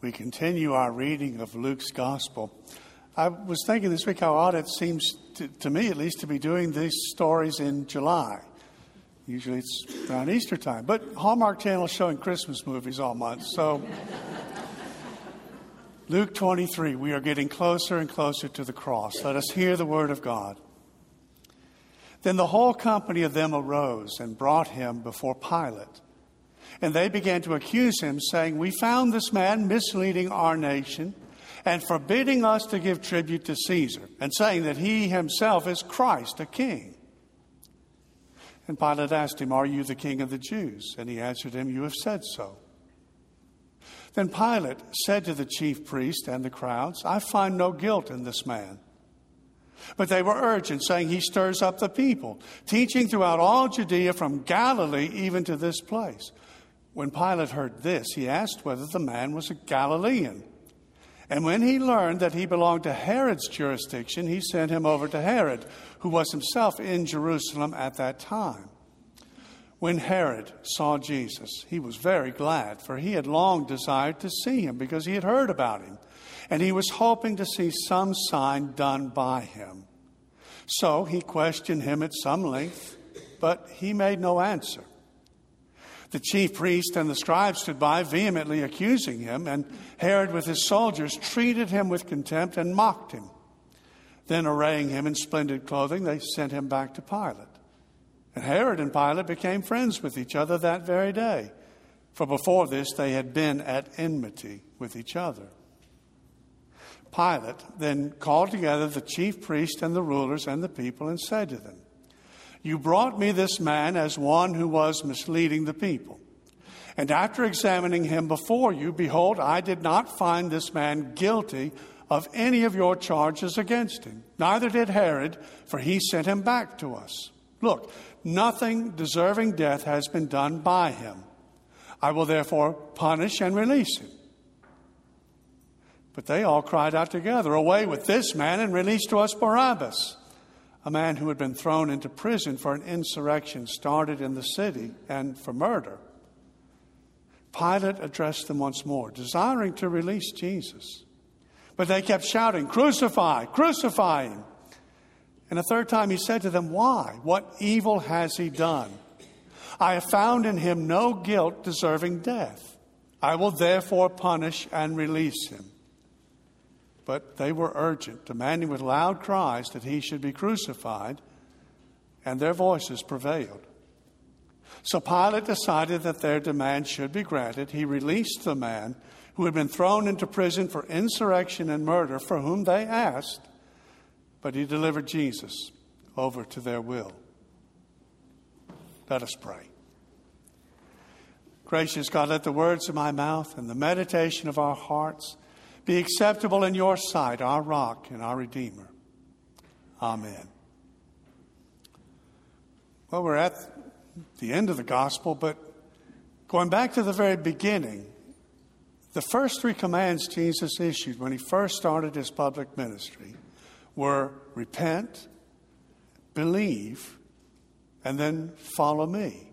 We continue our reading of Luke's Gospel. I was thinking this week how odd it seems, to me at least, to be doing these stories in July. Usually it's around Easter time. But Hallmark Channel is showing Christmas movies all month. So Luke 23, we are getting closer and closer to the cross. Let us hear the word of God. Then the whole company of them arose and brought him before Pilate. And they began to accuse him, saying, "We found this man misleading our nation and forbidding us to give tribute to Caesar, and saying that he himself is Christ, a king." And Pilate asked him, "Are you the king of the Jews?" And he answered him, "You have said so." Then Pilate said to the chief priest and the crowds, "I find no guilt in this man." But they were urgent, saying, "He stirs up the people, teaching throughout all Judea from Galilee even to this place." When Pilate heard this, he asked whether the man was a Galilean. And when he learned that he belonged to Herod's jurisdiction, he sent him over to Herod, who was himself in Jerusalem at that time. When Herod saw Jesus, he was very glad, for he had long desired to see him because he had heard about him, and he was hoping to see some sign done by him. So he questioned him at some length, but he made no answer. The chief priest and the scribes stood by, vehemently accusing him, and Herod with his soldiers treated him with contempt and mocked him. Then, arraying him in splendid clothing, they sent him back to Pilate. And Herod and Pilate became friends with each other that very day, for before this they had been at enmity with each other. Pilate then called together the chief priests and the rulers and the people and said to them, "You brought me this man as one who was misleading the people. And after examining him before you, behold, I did not find this man guilty of any of your charges against him. Neither did Herod, for he sent him back to us. Look, nothing deserving death has been done by him. I will therefore punish and release him." But they all cried out together, "Away with this man and release to us Barabbas," a man who had been thrown into prison for an insurrection started in the city and for murder. Pilate addressed them once more, desiring to release Jesus. But they kept shouting, "Crucify, crucify him." And a third time he said to them, "Why? What evil has he done? I have found in him no guilt deserving death. I will therefore punish and release him." But they were urgent, demanding with loud cries that he should be crucified, and their voices prevailed. So Pilate decided that their demand should be granted. He released the man who had been thrown into prison for insurrection and murder, for whom they asked, but he delivered Jesus over to their will. Let us pray. Gracious God, let the words of my mouth and the meditation of our hearts be acceptable in your sight, our rock and our Redeemer. Amen. Well, we're at the end of the gospel, but going back to the very beginning, the first three commands Jesus issued when he first started his public ministry were repent, believe, and then follow me.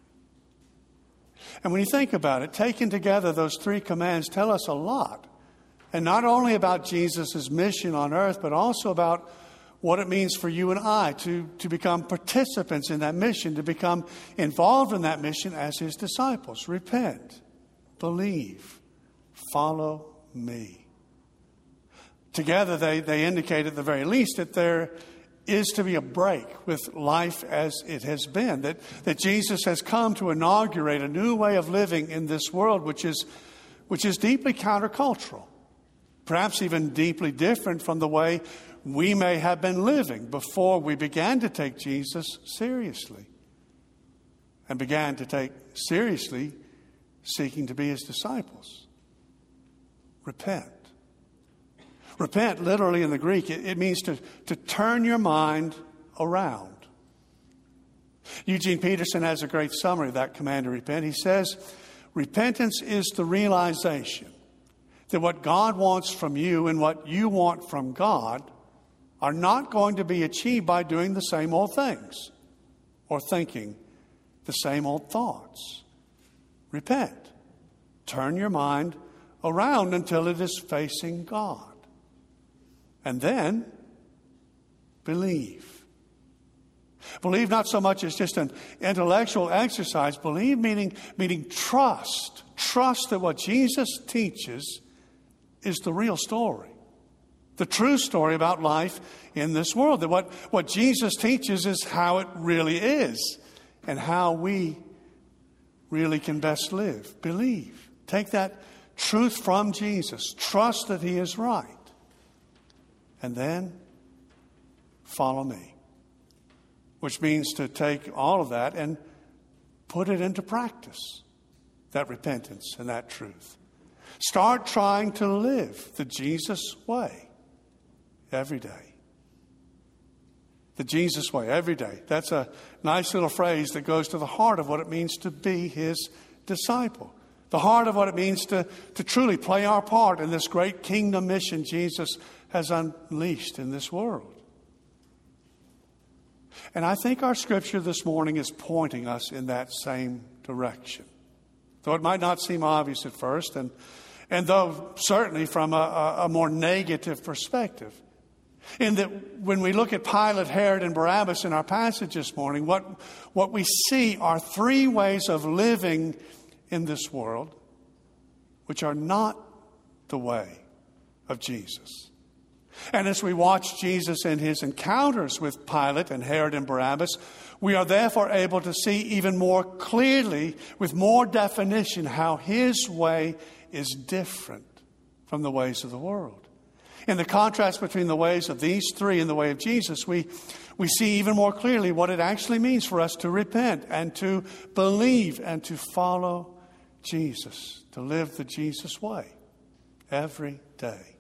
And when you think about it, taken together, those three commands tell us a lot. And not only about Jesus' mission on earth, but also about what it means for you and I to become participants in that mission, to become involved in that mission as his disciples. Repent, believe, follow me. Together, they indicate at the very least that there is to be a break with life as it has been, that Jesus has come to inaugurate a new way of living in this world, which is deeply countercultural. Perhaps even deeply different from the way we may have been living before we began to take Jesus seriously and began to take seriously seeking to be his disciples. Repent. Repent, literally in the Greek, it means to turn your mind around. Eugene Peterson has a great summary of that command to repent. He says, repentance is the realization that what God wants from you and what you want from God are not going to be achieved by doing the same old things or thinking the same old thoughts. Repent. Turn your mind around until it is facing God. And then believe. Believe not so much as just an intellectual exercise. Believe meaning trust. Trust that what Jesus teaches is the real story. The true story about life in this world. That what Jesus teaches is how it really is and how we really can best live. Believe. Take that truth from Jesus. Trust that He is right. And then follow me. Which means to take all of that and put it into practice. That repentance and that truth. Start trying to live the Jesus way every day. The Jesus way every day. That's a nice little phrase that goes to the heart of what it means to be His disciple. The heart of what it means to truly play our part in this great kingdom mission Jesus has unleashed in this world. And I think our scripture this morning is pointing us in that same direction. Though it might not seem obvious at first, and though certainly from a more negative perspective. In that when we look at Pilate, Herod, and Barabbas in our passage this morning, what we see are three ways of living in this world which are not the way of Jesus. And as we watch Jesus in His encounters with Pilate and Herod and Barabbas, we are therefore able to see even more clearly, with more definition, how His way is different from the ways of the world. In the contrast between the ways of these three and the way of Jesus, we see even more clearly what it actually means for us to repent and to believe and to follow Jesus, to live the Jesus way every day.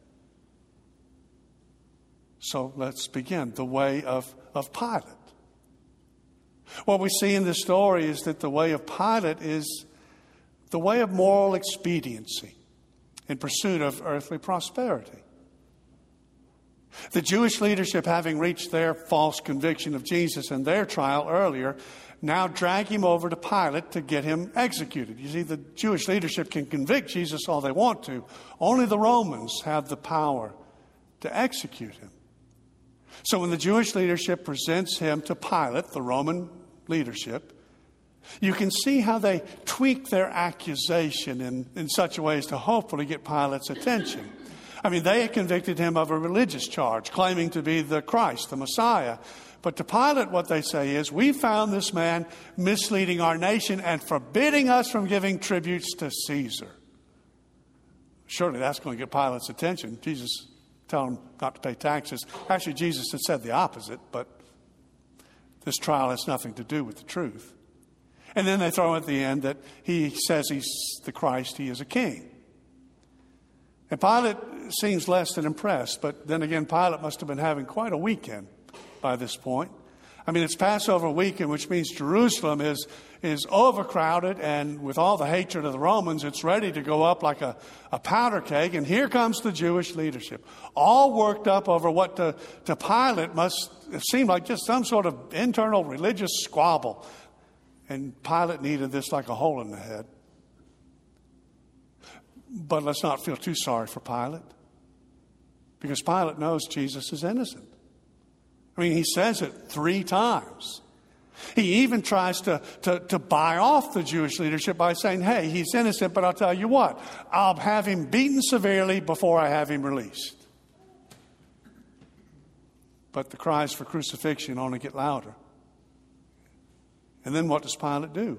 So let's begin. The way of Pilate. What we see in this story is that the way of Pilate is the way of moral expediency in pursuit of earthly prosperity. The Jewish leadership, having reached their false conviction of Jesus in their trial earlier, now drag Him over to Pilate to get Him executed. You see, the Jewish leadership can convict Jesus all they want to. Only the Romans have the power to execute Him. So when the Jewish leadership presents Him to Pilate, the Roman leadership, you can see how they tweak their accusation in such a way as to hopefully get Pilate's attention. I mean, they had convicted Him of a religious charge, claiming to be the Christ, the Messiah. But to Pilate, what they say is, we found this man misleading our nation and forbidding us from giving tributes to Caesar. Surely that's going to get Pilate's attention. Jesus tell him not to pay taxes. Actually, Jesus had said the opposite, but this trial has nothing to do with the truth. And then they throw at the end that He says He's the Christ, He is a king. And Pilate seems less than impressed, but then again, Pilate must have been having quite a weekend by this point. I mean, it's Passover weekend, which means Jerusalem is overcrowded, and with all the hatred of the Romans, it's ready to go up like a powder keg. And here comes the Jewish leadership, all worked up over what to Pilate must seem like just some sort of internal religious squabble. And Pilate needed this like a hole in the head. But let's not feel too sorry for Pilate, because Pilate knows Jesus is innocent. I mean, he says it 3 times. He even tries to buy off the Jewish leadership by saying, hey, he's innocent, but I'll tell you what, I'll have him beaten severely before I have him released. But the cries for crucifixion only get louder. And then what does Pilate do?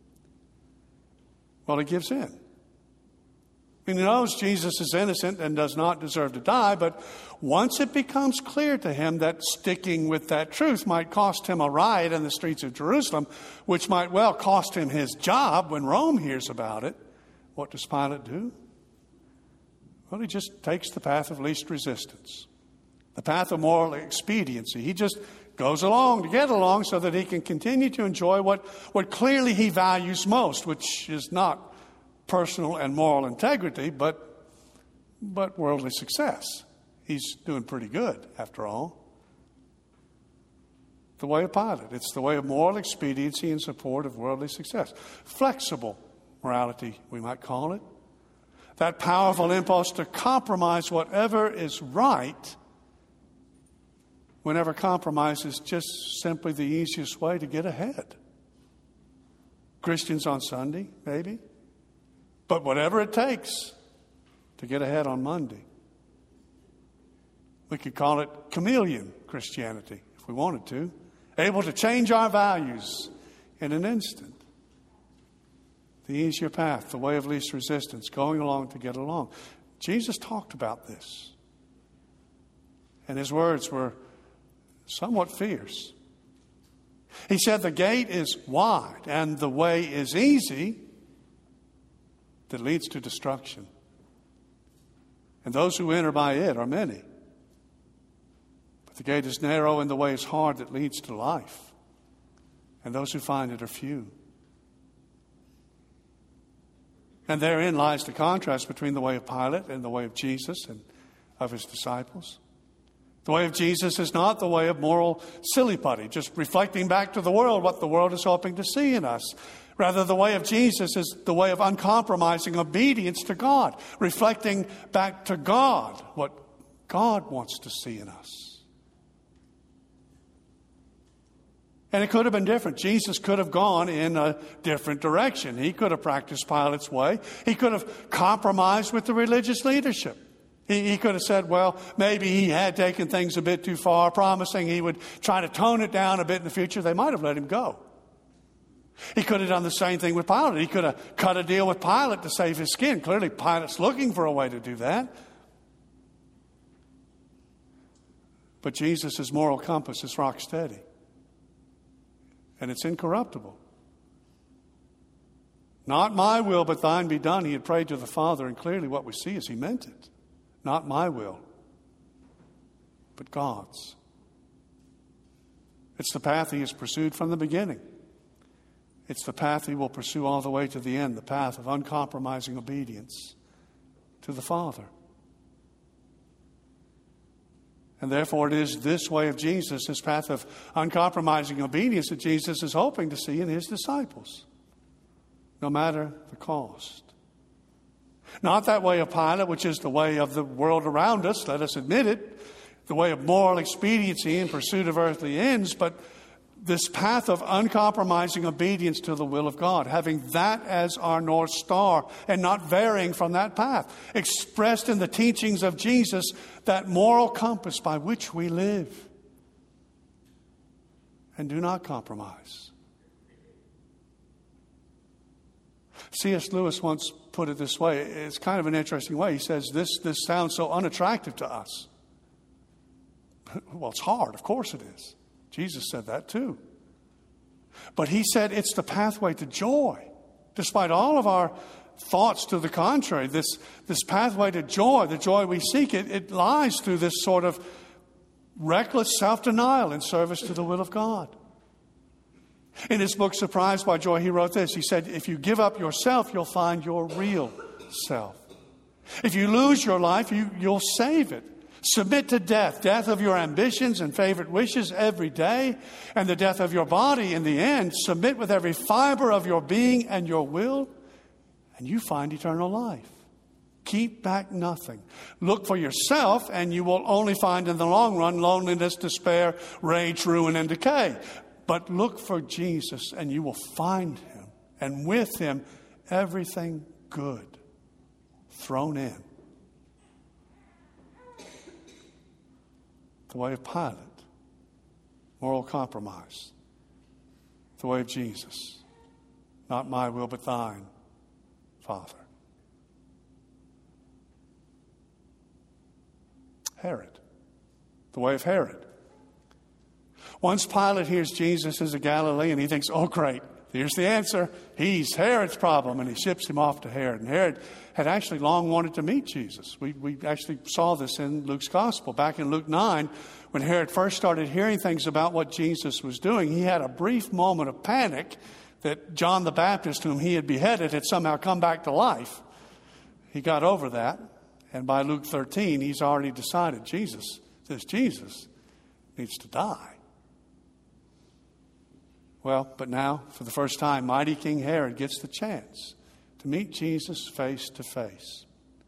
Well, he gives in. He knows Jesus is innocent and does not deserve to die, but once it becomes clear to him that sticking with that truth might cost him a riot in the streets of Jerusalem, which might well cost him his job when Rome hears about it, what does Pilate do? Well, he just takes the path of least resistance, the path of moral expediency. He just goes along to get along so that he can continue to enjoy what clearly he values most, which is not personal and moral integrity, but worldly success. He's doing pretty good, after all. The way of Pilate. It's the way of moral expediency in support of worldly success. Flexible morality, we might call it. that powerful impulse to compromise whatever is right, whenever compromise is just simply the easiest way to get ahead. Christians on Sunday, maybe, but whatever it takes to get ahead on Monday. We could call it chameleon Christianity if we wanted to, able to change our values in an instant. The easier path, the way of least resistance, going along to get along. Jesus talked about this. And his words were somewhat fierce. He said the gate is wide and the way is easy that leads to destruction. And those who enter by it are many. But the gate is narrow and the way is hard that leads to life. And those who find it are few. And therein lies the contrast between the way of Pilate and the way of Jesus and of his disciples. The way of Jesus is not the way of moral silly putty, just reflecting back to the world what the world is hoping to see in us. Rather, the way of Jesus is the way of uncompromising obedience to God, reflecting back to God what God wants to see in us. And it could have been different. Jesus could have gone in a different direction. He could have practiced Pilate's way. He could have compromised with the religious leadership. He could have said, well, maybe he had taken things a bit too far, promising he would try to tone it down a bit in the future. They might have let him go. He could have done the same thing with Pilate. He could have cut a deal with Pilate to save his skin. Clearly, Pilate's looking for a way to do that. But Jesus' moral compass is rock steady. And it's incorruptible. Not my will, but thine be done. He had prayed to the Father, and clearly what we see is he meant it. Not my will, but God's. It's the path he has pursued from the beginning. It's the path he will pursue all the way to the end, the path of uncompromising obedience to the Father. And therefore it is this way of Jesus, this path of uncompromising obedience that Jesus is hoping to see in his disciples, no matter the cost. Not that way of Pilate, which is the way of the world around us, let us admit it, the way of moral expediency in pursuit of earthly ends, but this path of uncompromising obedience to the will of God, having that as our North Star and not varying from that path, expressed in the teachings of Jesus, that moral compass by which we live and do not compromise. C.S. Lewis once put it this way. It's kind of an interesting way. He says, this sounds so unattractive to us. Well, it's hard. Of course it is. Jesus said that too. But he said it's the pathway to joy. Despite all of our thoughts to the contrary, this pathway to joy, the joy we seek, it lies through this sort of reckless self-denial in service to the will of God. In his book, Surprised by Joy, he wrote this. He said, if you give up yourself, you'll find your real self. If you lose your life, you'll save it. Submit to death of your ambitions and favorite wishes every day, and the death of your body in the end. Submit with every fiber of your being and your will, and you find eternal life. Keep back nothing. Look for yourself, and you will only find in the long run loneliness, despair, rage, ruin, and decay. But look for Jesus, and you will find him, and with him everything good thrown in. The way of Pilate, moral compromise. The way of Jesus, not my will but thine, Father. Herod, the way of Herod. Once Pilate hears Jesus is a Galilean, he thinks, oh great, here's the answer. He's Herod's problem, and he ships him off to Herod. And Herod had actually long wanted to meet Jesus. We actually saw this in Luke's gospel. Back in Luke 9, when Herod first started hearing things about what Jesus was doing, he had a brief moment of panic that John the Baptist, whom he had beheaded, had somehow come back to life. He got over that, and by Luke 13, he's already decided Jesus needs to die. Well, but now, for the first time, mighty King Herod gets the chance to meet Jesus face to face.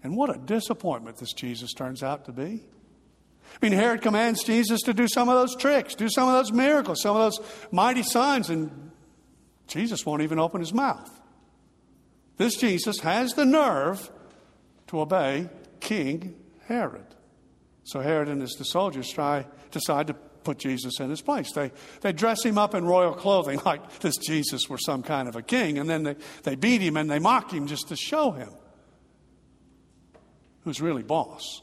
And what a disappointment this Jesus turns out to be. I mean, Herod commands Jesus to do some of those tricks, do some of those miracles, some of those mighty signs, and Jesus won't even open his mouth. This Jesus has the nerve to obey King Herod. So Herod and his soldiers decide to put Jesus in his place. They dress him up in royal clothing like this Jesus were some kind of a king, and then they beat him and they mock him just to show him who's really boss.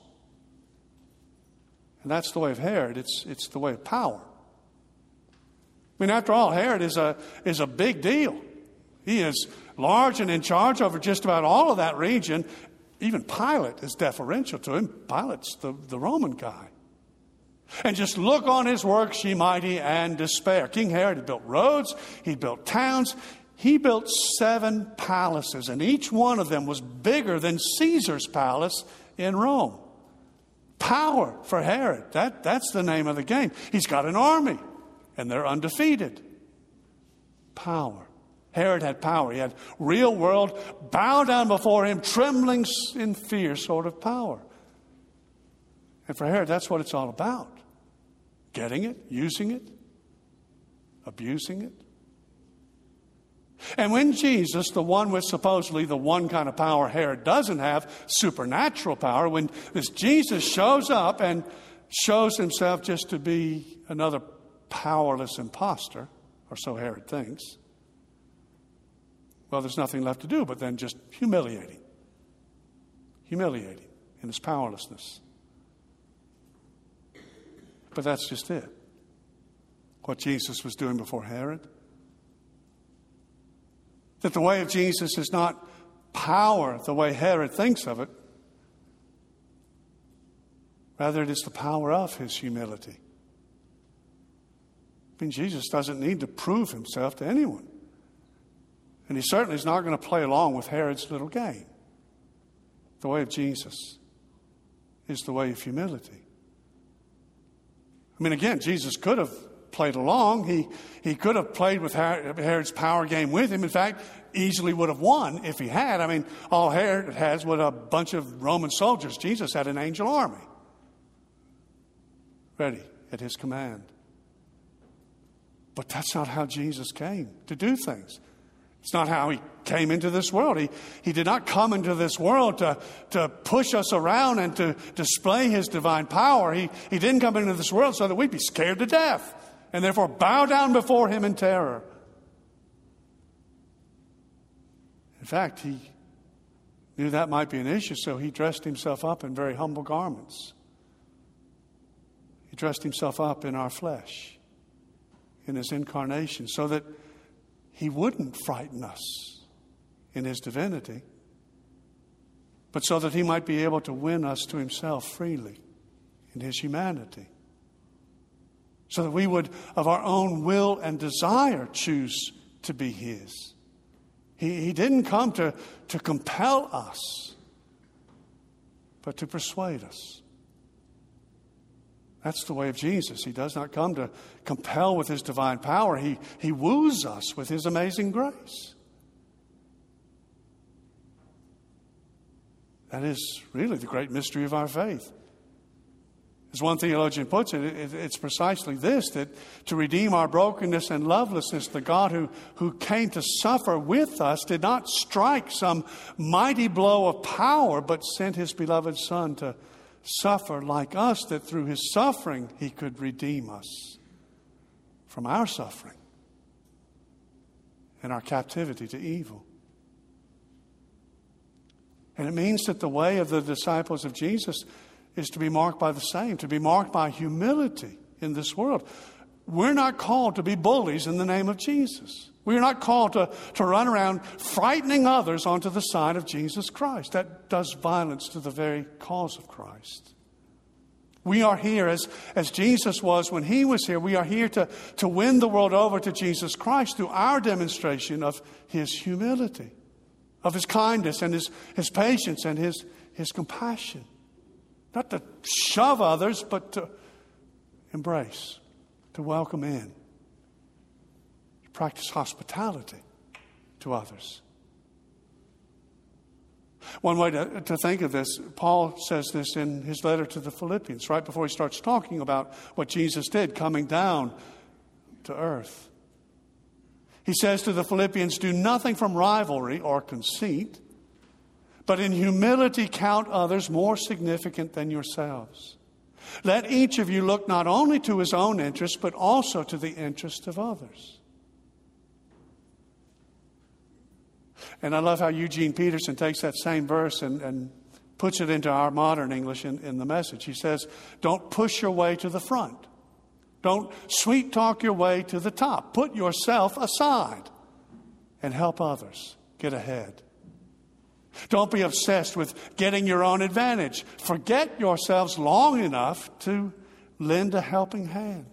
And that's the way of Herod. It's the way of power. I mean, after all, Herod is a big deal. He is large and in charge over just about all of that region. Even Pilate is deferential to him. Pilate's the Roman guy. And just look on his works, ye mighty, and despair. King Herod had built roads. He built towns. He built 7 palaces, and each one of them was bigger than Caesar's palace in Rome. Power for Herod. That's the name of the game. He's got an army, and they're undefeated. Power. Herod had power. He had real world, bow down before him, trembling in fear sort of power. And for Herod, that's what it's all about. Getting it, using it, abusing it. And when Jesus, the one with supposedly the one kind of power Herod doesn't have, supernatural power, when this Jesus shows up and shows himself just to be another powerless imposter, or so Herod thinks, well, there's nothing left to do but then just humiliating in his powerlessness. But that's just it. What Jesus was doing before Herod. That the way of Jesus is not power the way Herod thinks of it. Rather, it is the power of his humility. I mean, Jesus doesn't need to prove himself to anyone. And he certainly is not going to play along with Herod's little game. The way of Jesus is the way of humility. I mean, again, Jesus could have played along. He could have played with Herod's power game with him. In fact, easily would have won if he had. I mean, all Herod has was a bunch of Roman soldiers. Jesus had an angel army ready at his command. But that's not how Jesus came to do things. It's not how he came into this world. He did not come into this world to push us around and to display his divine power. He didn't come into this world so that we'd be scared to death and therefore bow down before him in terror. In fact, he knew that might be an issue, so he dressed himself up in very humble garments. He dressed himself up in our flesh, in his incarnation, so that he wouldn't frighten us in his divinity, but so that he might be able to win us to himself freely in his humanity. So that we would, of our own will and desire, choose to be his. He didn't come to compel us, but to persuade us. That's the way of Jesus. He does not come to compel with his divine power. He woos us with his amazing grace. That is really the great mystery of our faith. As one theologian puts it, it's precisely this, that to redeem our brokenness and lovelessness, the God who came to suffer with us did not strike some mighty blow of power, but sent his beloved Son to suffer like us, that through his suffering he could redeem us from our suffering and our captivity to evil. And it means that the way of the disciples of Jesus is to be marked by the same, to be marked by humility in this world. We're not called to be bullies in the name of Jesus. We're not called to run around frightening others onto the side of Jesus Christ. That does violence to the very cause of Christ. We are here as Jesus was when he was here. We are here to win the world over to Jesus Christ through our demonstration of his humility, of his kindness and his patience and his compassion. Not to shove others, but to embrace, to welcome in, to practice hospitality to others. One way to think of this, Paul says this in his letter to the Philippians, right before he starts talking about what Jesus did, coming down to earth. He says to the Philippians, "Do nothing from rivalry or conceit, but in humility count others more significant than yourselves. Let each of you look not only to his own interest, but also to the interest of others." And I love how Eugene Peterson takes that same verse and puts it into our modern English in the Message. He says, don't push your way to the front. Don't sweet talk your way to the top. Put yourself aside and help others get ahead. Don't be obsessed with getting your own advantage. Forget yourselves long enough to lend a helping hand.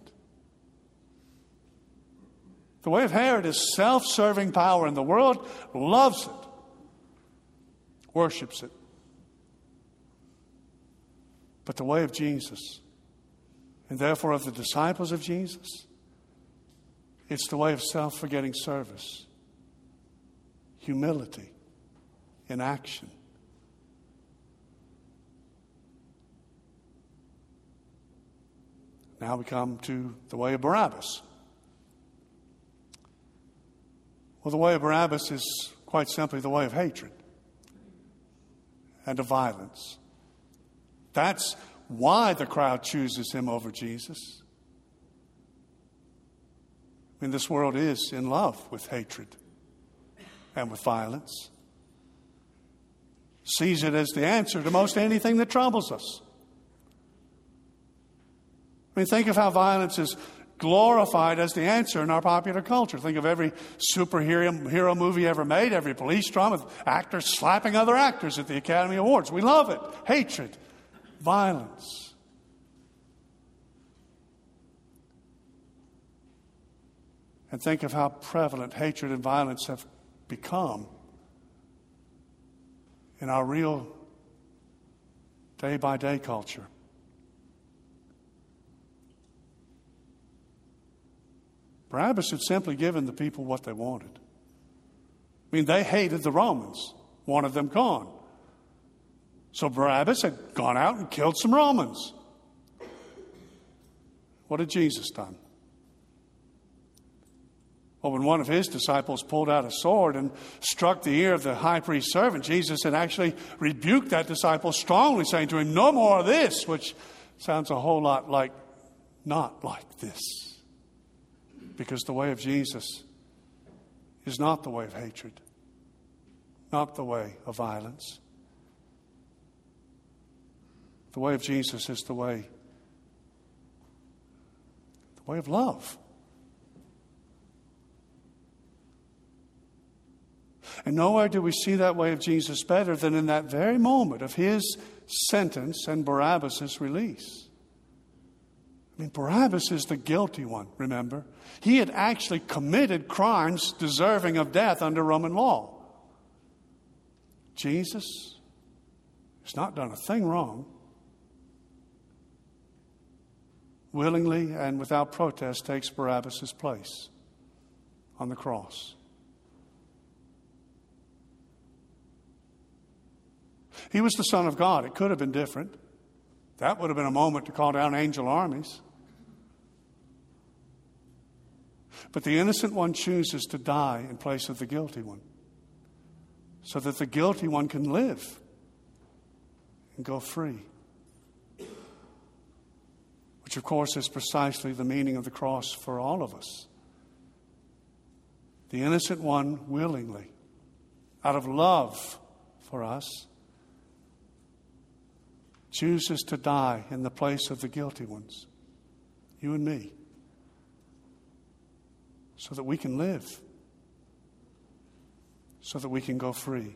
The way of Herod is self-serving power, and the world loves it, worships it. But the way of Jesus, and therefore of the disciples of Jesus, it's the way of self-forgetting service, humility in action. Now we come to the way of Barabbas. Well, the way of Barabbas is quite simply the way of hatred and of violence. That's why the crowd chooses him over Jesus. I mean, this world is in love with hatred and with violence. Sees it as the answer to most anything that troubles us. I mean, think of how violence is glorified as the answer in our popular culture. Think of every superhero movie ever made, every police drama with actors slapping other actors at the Academy Awards. We love it. Hatred, violence. And think of how prevalent hatred and violence have become in our real day-by-day culture. Barabbas had simply given the people what they wanted. I mean, they hated the Romans, wanted them gone. So Barabbas had gone out and killed some Romans. What had Jesus done? Well, when one of his disciples pulled out a sword and struck the ear of the high priest's servant, Jesus had actually rebuked that disciple strongly, saying to him, "No more of this," which sounds a whole lot like not like this. Because the way of Jesus is not the way of hatred, not the way of violence. The way of Jesus is the way of love. And nowhere do we see that way of Jesus better than in that very moment of his sentence and Barabbas' release. I mean, Barabbas is the guilty one, remember? He had actually committed crimes deserving of death under Roman law. Jesus has not done a thing wrong. Willingly and without protest takes Barabbas' place on the cross. He was the Son of God. It could have been different. That would have been a moment to call down angel armies. But the innocent one chooses to die in place of the guilty one, so that the guilty one can live and go free. Which, of course, is precisely the meaning of the cross for all of us. The innocent one willingly, out of love for us, chooses to die in the place of the guilty ones, you and me, so that we can live, so that we can go free.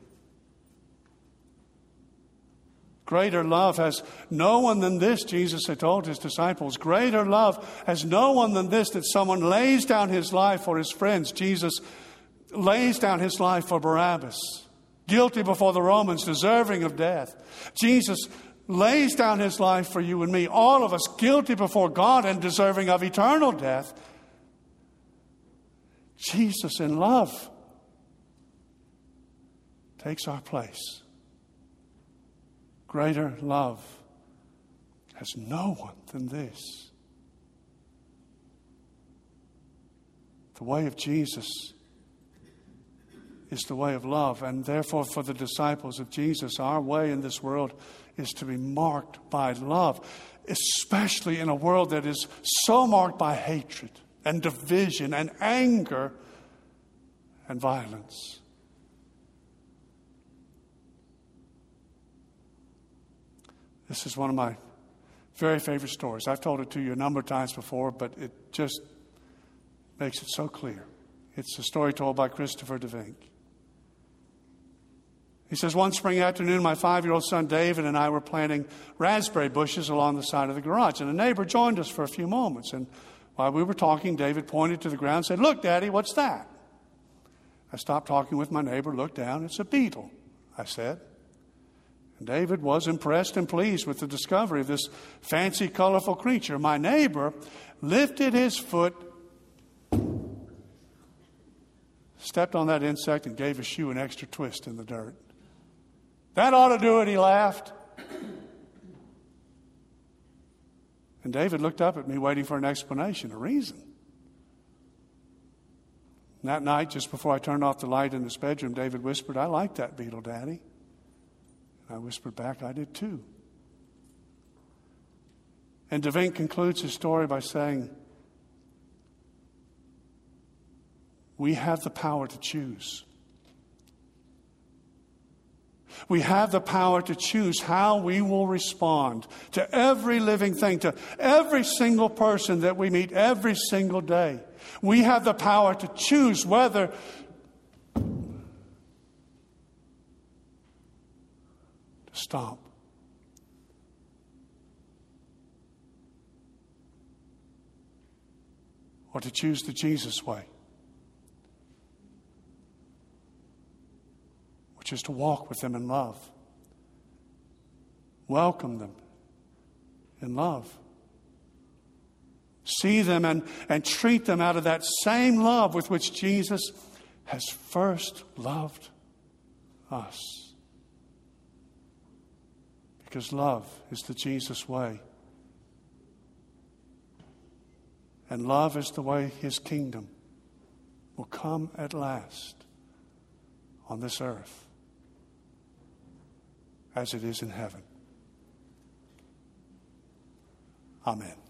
Greater love has no one than this, Jesus had told his disciples. Greater love has no one than this, that someone lays down his life for his friends. Jesus lays down his life for Barabbas, guilty before the Romans, deserving of death. Jesus lays down his life for you and me, all of us guilty before God and deserving of eternal death. Jesus in love takes our place Greater love has no one than this. The way of Jesus is the way of love, and therefore for the disciples of Jesus, our way in this world is to be marked by love, especially in a world that is so marked by hatred and division and anger and violence. This is one of my very favorite stories. I've told it to you a number of times before, but it just makes it so clear. It's a story told by Christopher DeVink. He says, one spring afternoon, my 5-year-old son David and I were planting raspberry bushes along the side of the garage. And a neighbor joined us for a few moments. And while we were talking, David pointed to the ground and said, "Look, Daddy, what's that?" I stopped talking with my neighbor, looked down. "It's a beetle," I said. And David was impressed and pleased with the discovery of this fancy, colorful creature. My neighbor lifted his foot, stepped on that insect, and gave his shoe an extra twist in the dirt. "That ought to do it," he laughed. And David looked up at me, waiting for an explanation, a reason. And that night, just before I turned off the light in his bedroom, David whispered, "I like that beetle, Daddy." And I whispered back, "I did too." And DeVink concludes his story by saying, we have the power to choose. We have the power to choose how we will respond to every living thing, to every single person that we meet every single day. We have the power to choose whether to stomp, or to choose the Jesus way, which is to walk with them in love, welcome them in love, see them and treat them out of that same love with which Jesus has first loved us. Because love is the Jesus way. And love is the way His kingdom will come at last on this earth as it is in heaven. Amen.